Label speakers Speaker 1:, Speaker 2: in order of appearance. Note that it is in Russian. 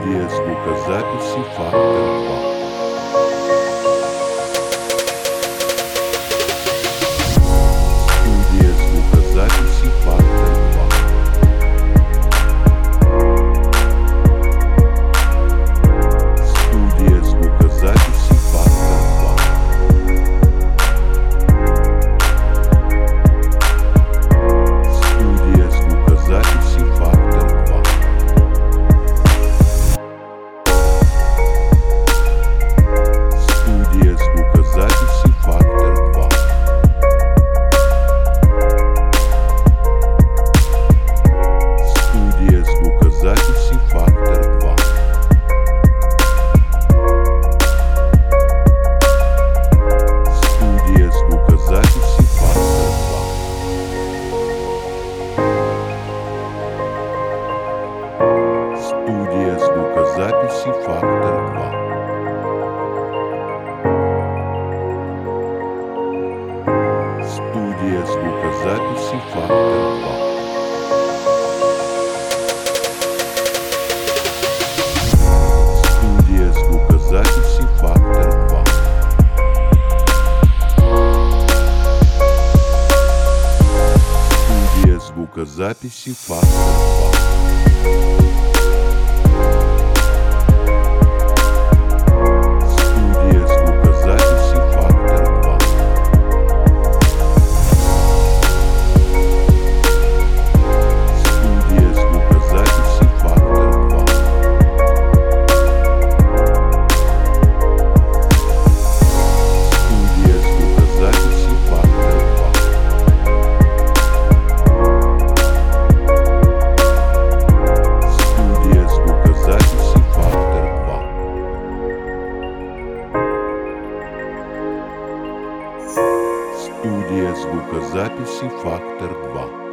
Speaker 1: Студия звукозаписи «Фактор 2». Студия звукозаписи «Фактор 2». Студия звукозаписи «Фактор 2». Студия звукозаписи «Фактор 2». Студия звукозаписи «Фактор 2». Студия звукозаписи «Фактор 2». Студия звукозаписи «Фактор 2». Студия звукозаписи «Фактор 2». Студия звукозаписи «Фактор 2». Студия звукозаписи «Фактор 2». Студия звукозаписи «Фактор 2». Студия звукозаписи «Фактор 2». Студия звукозаписи «Фактор 2». Студия звукозаписи «Фактор 2». Студия звукозаписи «Фактор 2».